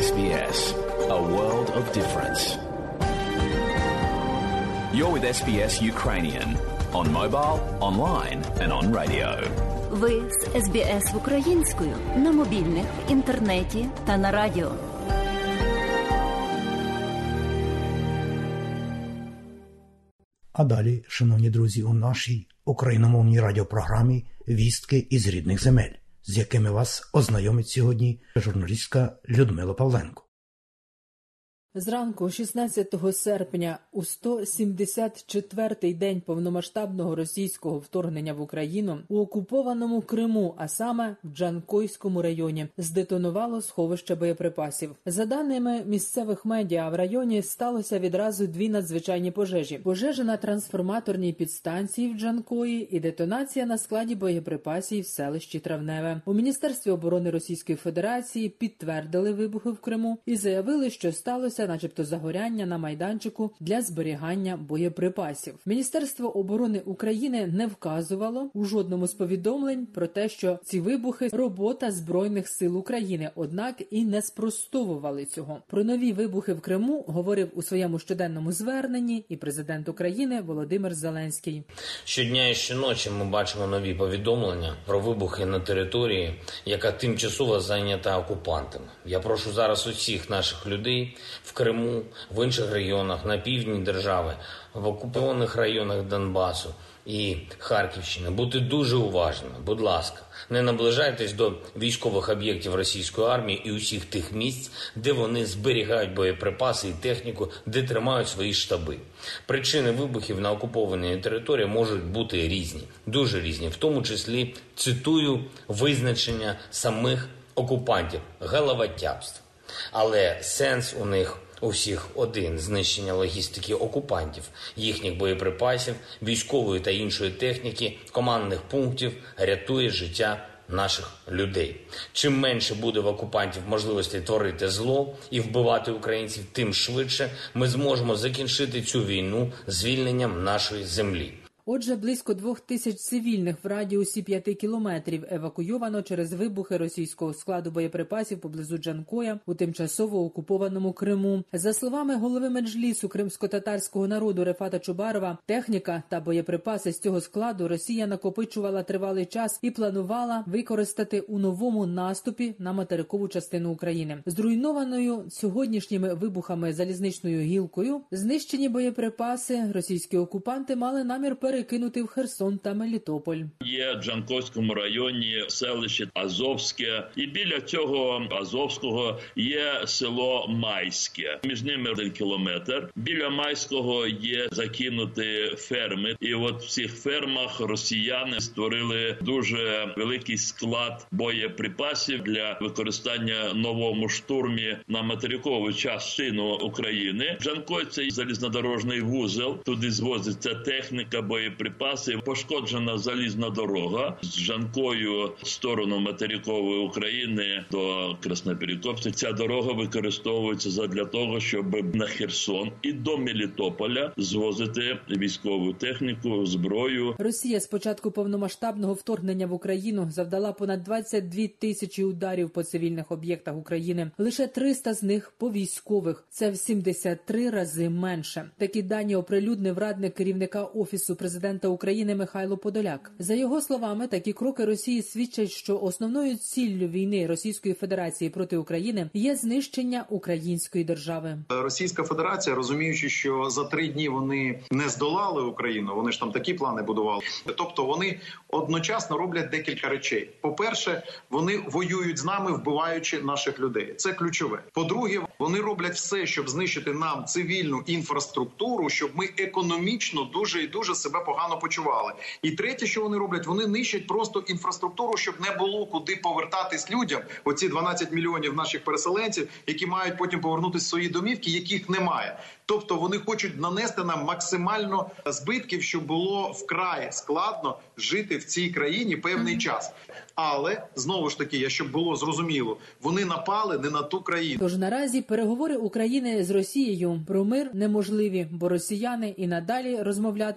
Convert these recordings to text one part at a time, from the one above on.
SBS, a world of difference. You're with SBS Ukrainian on mobile, online and on radio. Ви з SBS українською на мобільних, інтернеті та на радіо. А далі, шановні друзі, у нашій україномовній радіопрограмі «Вістки із рідних земель», з якими вас ознайомить сьогодні журналістка Людмила Павленко. Зранку 16 серпня, у 174-й день повномасштабного російського вторгнення в Україну, у окупованому Криму, а саме в Джанкойському районі, здетонувало сховище боєприпасів. За даними місцевих медіа, в районі сталося відразу дві надзвичайні пожежі. Пожежа на трансформаторній підстанції в Джанкої і детонація на складі боєприпасів в селищі Травневе. У Міністерстві оборони Російської Федерації підтвердили вибухи в Криму і заявили, що сталося начебто загоряння на майданчику для зберігання боєприпасів. Міністерство оборони України не вказувало у жодному з повідомлень про те, що ці вибухи – робота Збройних сил України, однак і не спростовували цього. Про нові вибухи в Криму говорив у своєму щоденному зверненні і президент України Володимир Зеленський. Щодня і щоночі ми бачимо нові повідомлення про вибухи на території, яка тимчасово зайнята окупантами. Я прошу зараз усіх наших людей в Криму, в інших регіонах, на півдні держави, в окупованих районах Донбасу і Харківщини бути дуже уважними. Будь ласка, не наближайтесь до військових об'єктів російської армії і усіх тих місць, де вони зберігають боєприпаси і техніку, де тримають свої штаби. Причини вибухів на окупованій території можуть бути різні, дуже різні, в тому числі, цитую, визначення самих окупантів – головотяпство. Але сенс у них у всіх один – знищення логістики окупантів, їхніх боєприпасів, військової та іншої техніки, командних пунктів рятує життя наших людей. Чим менше буде в окупантів можливостей творити зло і вбивати українців, тим швидше ми зможемо закінчити цю війну звільненням нашої землі. Отже, близько 2000 цивільних в радіусі 5 кілометрів евакуйовано через вибухи російського складу боєприпасів поблизу Джанкоя у тимчасово окупованому Криму. За словами голови Меджлісу кримсько-татарського народу Рефата Чубарова, техніка та боєприпаси з цього складу Росія накопичувала тривалий час і планувала використати у новому наступі на материкову частину України. Зруйнованою сьогоднішніми вибухами залізничною гілкою знищені боєприпаси російські окупанти мали намір перекинути в Херсон та Мелітополь. Є в Джанкойському районі селище Азовське, і біля цього Азовського є село Майське. Між ними 1 кілометр. Біля Майського є закинуті ферми. І от в цих фермах росіяни створили дуже великий склад боєприпасів для використання в новому штурмі на материкову частину України. Джанкой – це залізнодорожний вузол. Туди звозиться техніка, боєприпаси. Пошкоджена залізна дорога з Джанкою в сторону материкової України до Красноперекопська. Ця дорога використовується для того, щоб на Херсон і до Мелітополя звозити військову техніку, зброю. Росія з початку повномасштабного вторгнення в Україну завдала понад 22 тисячі ударів по цивільних об'єктах України. Лише 300 з них по військових. Це в 73 рази менше. Такі дані оприлюднив радник керівника Офісу президента України Михайло Подоляк. За його словами, такі кроки Росії свідчать, що основною ціллю війни Російської Федерації проти України є знищення української держави. Російська Федерація, розуміючи, що за 3 дні вони не здолали Україну, вони ж там такі плани будували. Тобто вони одночасно роблять декілька речей. По-перше, вони воюють з нами, вбиваючи наших людей. Це ключове. По-друге, вони роблять все, щоб знищити нам цивільну інфраструктуру, щоб ми економічно дуже і дуже себе погано почували. І третє, що вони роблять, вони нищать просто інфраструктуру, щоб не було куди повертатись людям. Оці 12 мільйонів наших переселенців, які мають потім повернутися в свої домівки, яких немає. Тобто вони хочуть нанести нам максимально збитків, щоб було вкрай складно жити в цій країні певний час. Але, знову ж таки, щоб було зрозуміло, вони напали не на ту країну. Тож наразі переговори України з Росією про мир неможливі, бо росіяни і надалі розмовлятимуть мовою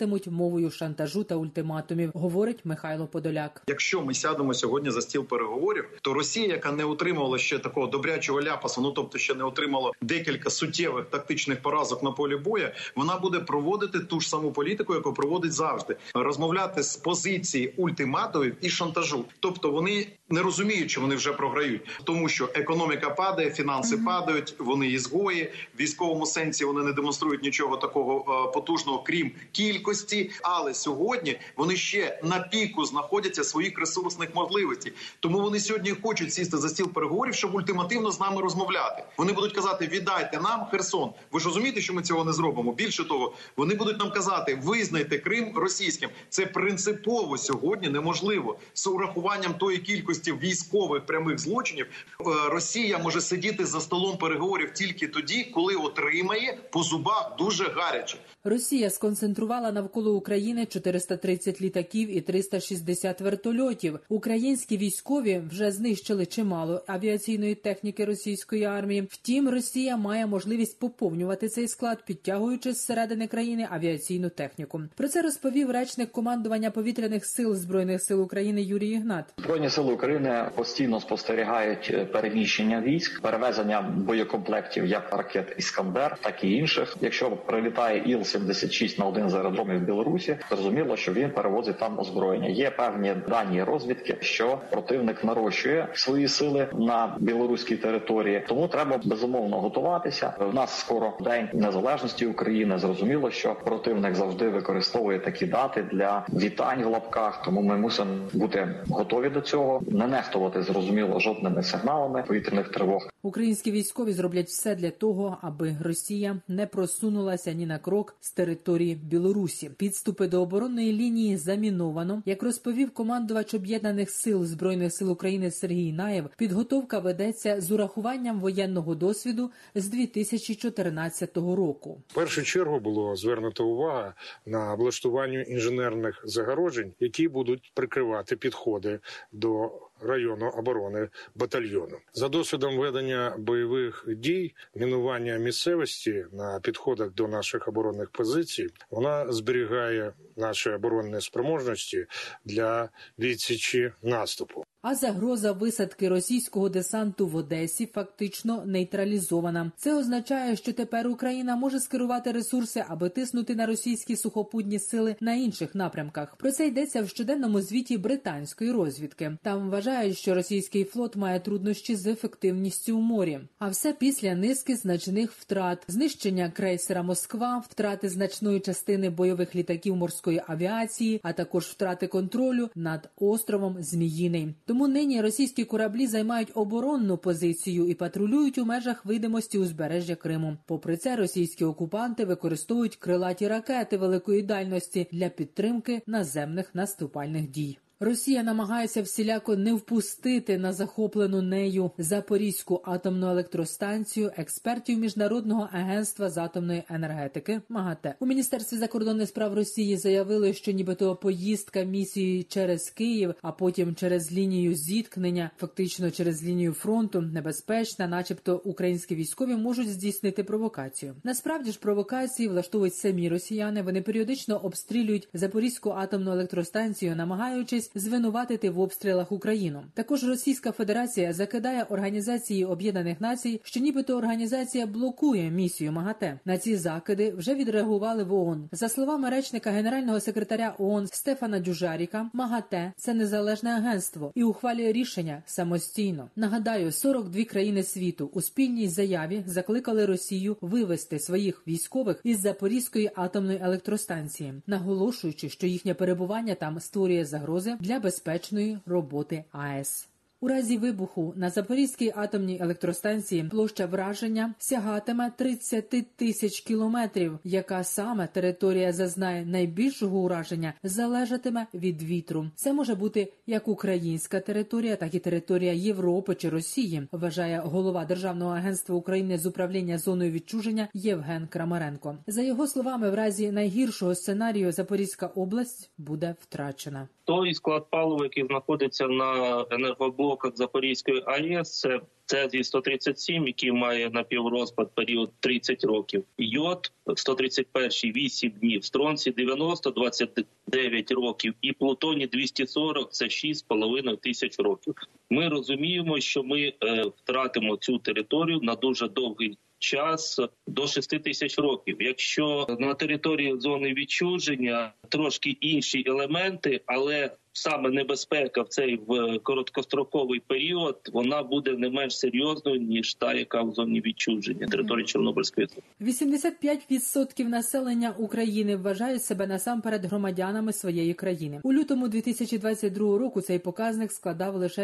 мовою шантажу та ультиматумів, говорить Михайло Подоляк. Якщо ми сядемо сьогодні за стіл переговорів, то Росія, яка не отримала ще такого добрячого ляпасу, тобто ще не отримала декілька суттєвих тактичних поразок на полі бою, вона буде проводити ту ж саму політику, яку проводить завжди. Розмовляти з позиції ультиматумів і шантажу. Тобто вони не розуміють, що вони вже програють. Тому що економіка падає, фінанси падають, вони ізгої. В військовому сенсі вони не демонструють нічого такого потужного, крім кількості. Але сьогодні вони ще на піку знаходяться своїх ресурсних можливостей. Тому вони сьогодні хочуть сісти за стіл переговорів, щоб ультимативно з нами розмовляти. Вони будуть казати: віддайте нам Херсон. Ви ж розумієте, що ми цього не зробимо? Більше того, вони будуть нам казати: визнайте Крим російським. Це принципово сьогодні неможливо. З урахуванням тої кількості військових прямих злочинів Росія може сидіти за столом переговорів тільки тоді, коли отримає по зубах дуже гаряче. Росія сконцентрувала навколо України 430 літаків і 360 вертольотів. Українські військові вже знищили чимало авіаційної техніки російської армії. Втім, Росія має можливість поповнювати цей склад, підтягуючи зсередини країни авіаційну техніку. Про це розповів речник командування повітряних сил Збройних сил України Юрій Ігнат. Збройні сили України постійно спостерігають переміщення військ, перевезення боєкомплектів як ракет «Іскандер», так і інших. Якщо прилітає Іл-76 на один з аеродромів Білорусі, зрозуміло, що він перевозить там озброєння. Є певні дані розвідки, що противник нарощує свої сили на білоруській території. Тому треба безумовно готуватися. У нас скоро День Незалежності України. Зрозуміло, що противник завжди використовує такі дати для вітань в лапках. Тому ми мусимо бути готові до цього, не нехтувати, зрозуміло, жодними сигналами повітряних тривог. Українські військові зроблять все для того, аби Росія не просунулася ні на крок з території Білорусі. Підступи до оборонної лінії заміновано. Як розповів командувач Об'єднаних сил Збройних сил України Сергій Наєв, підготовка ведеться з урахуванням воєнного досвіду з 2014 року. В першу чергу було звернуто увагу на облаштування інженерних загороджень, які будуть прикривати підходи до району оборони батальйону. За досвідом ведення бойових дій, мінування місцевості на підходах до наших оборонних позицій, вона зберігає наші оборонні спроможності для відсічі наступу. А загроза висадки російського десанту в Одесі фактично нейтралізована. Це означає, що тепер Україна може скерувати ресурси, аби тиснути на російські сухопутні сили на інших напрямках. Про це йдеться в щоденному звіті британської розвідки. Там вважають, що російський флот має труднощі з ефективністю у морі. А все після низки значних втрат. Знищення крейсера «Москва», втрати значної частини бойових літаків морської авіації, а також втрати контролю над островом Зміїний. Тому нині російські кораблі займають оборонну позицію і патрулюють у межах видимості узбережжя Криму. Попри це, російські окупанти використовують крилаті ракети великої дальності для підтримки наземних наступальних дій. Росія намагається всіляко не впустити на захоплену нею Запорізьку атомну електростанцію експертів Міжнародного агентства з атомної енергетики МАГАТЕ. У Міністерстві закордонних справ Росії заявили, що нібито поїздка місії через Київ, а потім через лінію зіткнення, фактично через лінію фронту, небезпечна, начебто українські військові можуть здійснити провокацію. Насправді ж провокації влаштовують самі росіяни. Вони періодично обстрілюють Запорізьку атомну електростанцію, намагаючись звинуватити в обстрілах Україну. Також Російська Федерація закидає Організації Об'єднаних Націй, що нібито організація блокує місію МАГАТЕ. На ці закиди вже відреагували в ООН. За словами речника генерального секретаря ООН Стефана Дюжаріка, МАГАТЕ – це незалежне агентство і ухвалює рішення самостійно. Нагадаю, 42 країни світу у спільній заяві закликали Росію вивести своїх військових із Запорізької атомної електростанції, наголошуючи, що їхнє перебування там створює загрози для безпечної роботи АЕС. У разі вибуху на Запорізькій атомній електростанції площа враження сягатиме 30 тисяч кілометрів. Яка саме територія зазнає найбільшого ураження, залежатиме від вітру. Це може бути як українська територія, так і територія Європи чи Росії, вважає голова Державного агентства України з управління зоною відчуження Євген Крамаренко. За його словами, в разі найгіршого сценарію Запорізька область буде втрачена. Той склад палива, який знаходиться на енергоблоці блоках Запорізької АЕС – це Цезій-137, який має напіврозпад період 30 років. Йод 131 – 8 днів. Стронцій 90 – 29 років. І плутоній 240 – це 6,5 тисяч років. Ми розуміємо, що ми втратимо цю територію на дуже довгий час, до 6 тисяч років. Якщо на території зони відчуження трошки інші елементи, але саме небезпека в цей короткостроковий період, вона буде не менш серйозною, ніж та, яка в зоні відчуження території Чорнобильської зони. 85% населення України вважають себе насамперед громадянами своєї країни. У лютому 2022 року цей показник складав лише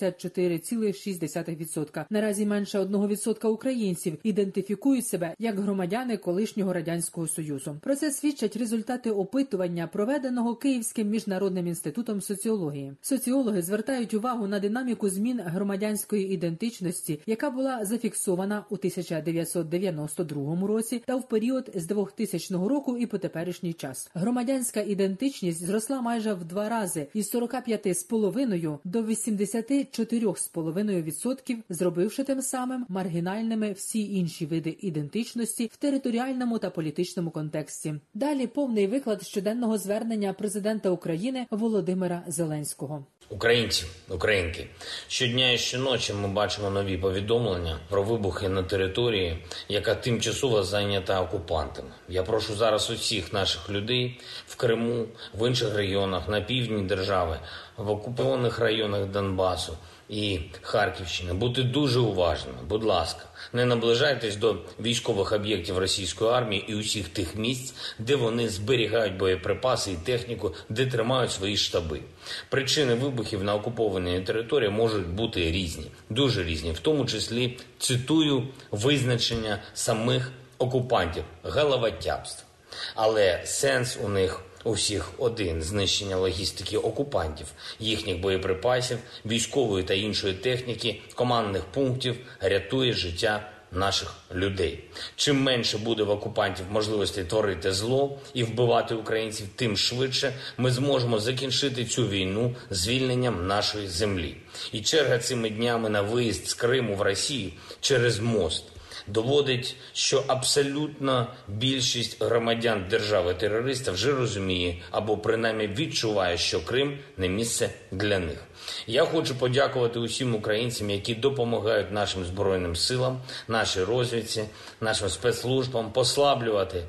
64,6%. Наразі менше 1% українців ідентифікують себе як громадяни колишнього Радянського Союзу. Про це свідчать результати опитування, проведеного Київським міжнародним інститутом соціології. Соціологи звертають увагу на динаміку змін громадянської ідентичності, яка була зафіксована у 1992 році та в період з 2000 року і по теперішній час. Громадянська ідентичність зросла майже в 2 рази із 45,5% до 84,5%, зробивши тим самим маргінальними всі інші види ідентичності в територіальному та політичному контексті. Далі повний виклад щоденного звернення президента України Володимира Зеленського. Українці, українки, щодня і щоночі ми бачимо нові повідомлення про вибухи на території, яка тимчасово зайнята окупантами. Я прошу зараз усіх наших людей в Криму, в інших регіонах, на півдні держави, в окупованих районах Донбасу і Харківщини бути дуже уважними. Будь ласка, не наближайтесь до військових об'єктів російської армії і усіх тих місць, де вони зберігають боєприпаси і техніку, де тримають свої штаби. Причини вибухів на окупованій території можуть бути різні, дуже різні, в тому числі, цитую, визначення самих окупантів – головотяпство. Але сенс у них у всіх один – знищення логістики окупантів, їхніх боєприпасів, військової та іншої техніки, командних пунктів рятує життя наших людей. Чим менше буде в окупантів можливості творити зло і вбивати українців, тим швидше ми зможемо закінчити цю війну звільненням нашої землі. І черга цими днями на виїзд з Криму в Росію через мост доводить, що абсолютна більшість громадян держави-терориста вже розуміє або принаймні відчуває, що Крим не місце для них. Я хочу подякувати усім українцям, які допомагають нашим Збройним силам, нашій розвідці, нашим спецслужбам послаблювати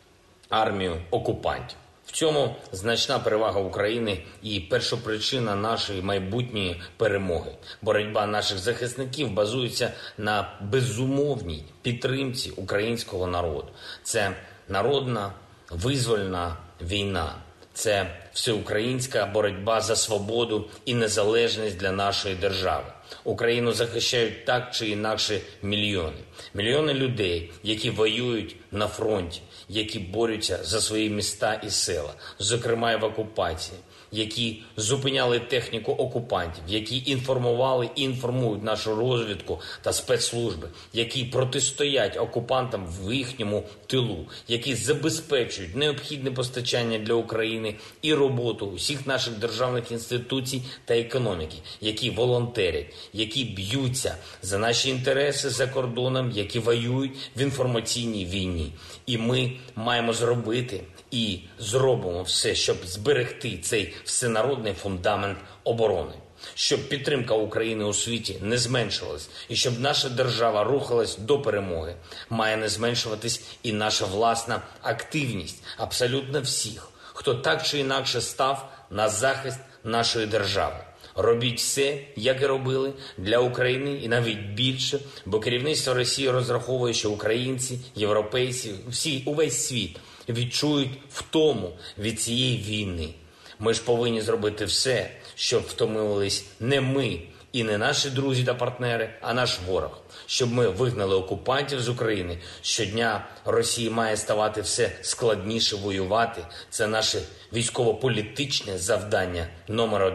армію окупантів. В цьому значна перевага України і першопричина нашої майбутньої перемоги. Боротьба наших захисників базується на безумовній підтримці українського народу. Це народна визвольна війна. Це всеукраїнська боротьба за свободу і незалежність для нашої держави. Україну захищають так чи інакше мільйони. Мільйони людей, які воюють на фронті, які борються за свої міста і села, зокрема і в окупації, які зупиняли техніку окупантів, які інформували і інформують нашу розвідку та спецслужби, які протистоять окупантам в їхньому тилу, які забезпечують необхідне постачання для України і роботу усіх наших державних інституцій та економіки, які волонтерять, які б'ються за наші інтереси за кордоном, які воюють в інформаційній війні. І ми маємо зробити і зробимо все, щоб зберегти цей всенародний фундамент оборони. Щоб підтримка України у світі не зменшилась і щоб наша держава рухалась до перемоги, має не зменшуватись і наша власна активність абсолютно всіх, хто так чи інакше став на захист нашої держави. Робіть все, як і робили, для України і навіть більше, бо керівництво Росії розраховує, що українці, європейці, увесь світ відчують втому від цієї війни. Ми ж повинні зробити все, щоб втомились не ми і не наші друзі та партнери, а наш ворог. Щоб ми вигнали окупантів з України. Щодня Росії має ставати все складніше воювати. Це наше військово-політичне завдання номер 1.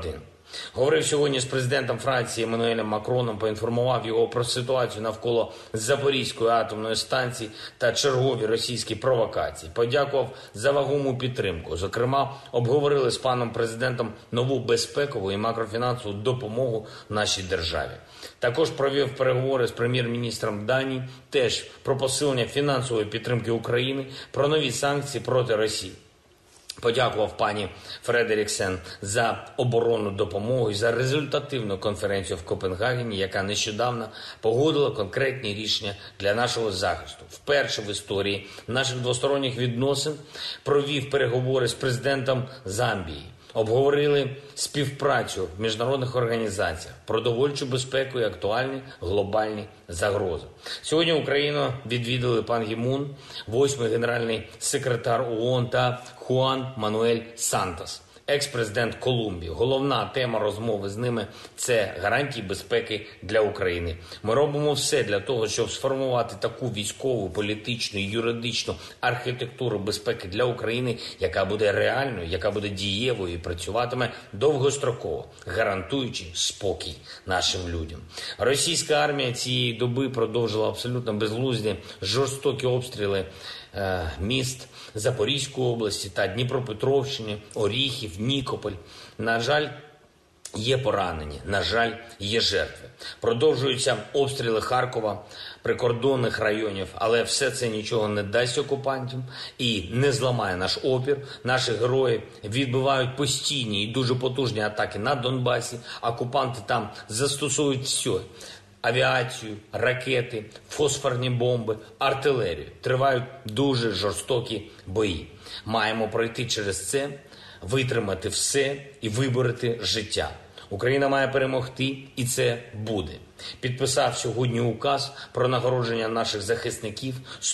Говорив сьогодні з президентом Франції Еммануелем Макроном, поінформував його про ситуацію навколо Запорізької атомної станції та чергові російські провокації. Подякував за вагому підтримку. Зокрема, обговорили з паном президентом нову безпекову і макрофінансову допомогу нашій державі. Також провів переговори з прем'єр-міністром Данії, теж про посилення фінансової підтримки України, про нові санкції проти Росії. Подякував пані Фредеріксен за оборонну допомогу і за результативну конференцію в Копенгагені, яка нещодавно погодила конкретні рішення для нашого захисту. Вперше в історії наших двосторонніх відносин провів переговори з президентом Замбії. Обговорили співпрацю в міжнародних організаціях, продовольчу безпеку і актуальні глобальні загрози. Сьогодні Україну відвідали пан Гі Мун, 8-й генеральний секретар ООН та Хуан Мануель Сантос, екс-президент Колумбії. Головна тема розмови з ними – це гарантії безпеки для України. Ми робимо все для того, щоб сформувати таку військову, політичну і юридичну архітектуру безпеки для України, яка буде реальною, яка буде дієвою і працюватиме довгостроково, гарантуючи спокій нашим людям. Російська армія цієї доби продовжила абсолютно безглузді, жорстокі обстріли міст Запорізької області та Дніпропетровщини, Оріхів, Нікополь. На жаль, є поранені, на жаль, є жертви. Продовжуються обстріли Харкова, прикордонних районів, але все це нічого не дасть окупантам і не зламає наш опір. Наші герої відбивають постійні і дуже потужні атаки на Донбасі. Окупанти там застосують все. Авіацію, ракети, фосфорні бомби, артилерію. Тривають дуже жорстокі бої. Маємо пройти через це, витримати все і вибороти життя. Україна має перемогти, і це буде. Підписав сьогодні указ про нагородження наших захисників.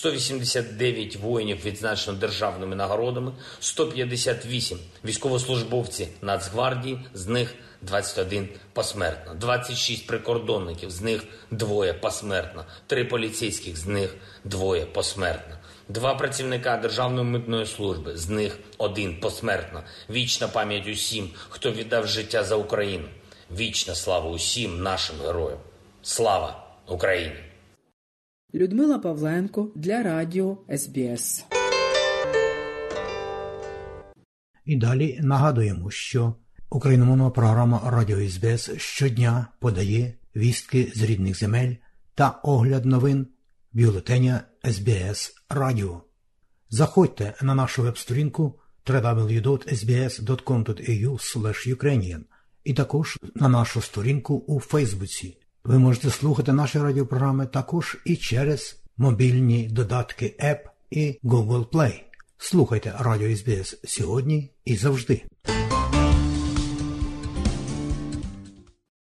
189 воїнів відзначено державними нагородами, 158 військовослужбовці Нацгвардії, з них 21 посмертно, 26 прикордонників, з них 2 посмертно, 3 поліцейських, з них 2 посмертно, 2 працівника Державної митної служби, з них 1 посмертно. Вічна пам'ять усім, хто віддав життя за Україну. Вічна слава усім нашим героям. Слава Україні! Людмила Павленко для радіо СБС. І далі нагадуємо, що україномовна програма Радіо СБС щодня подає вістки з рідних земель та огляд новин бюлетеня СБС Радіо. Заходьте на нашу веб-сторінку www.sbs.com.au/ukrainian і також на нашу сторінку у Фейсбуці. Ви можете слухати наші радіопрограми також і через мобільні додатки App і Google Play. Слухайте Радіо СБС сьогодні і завжди.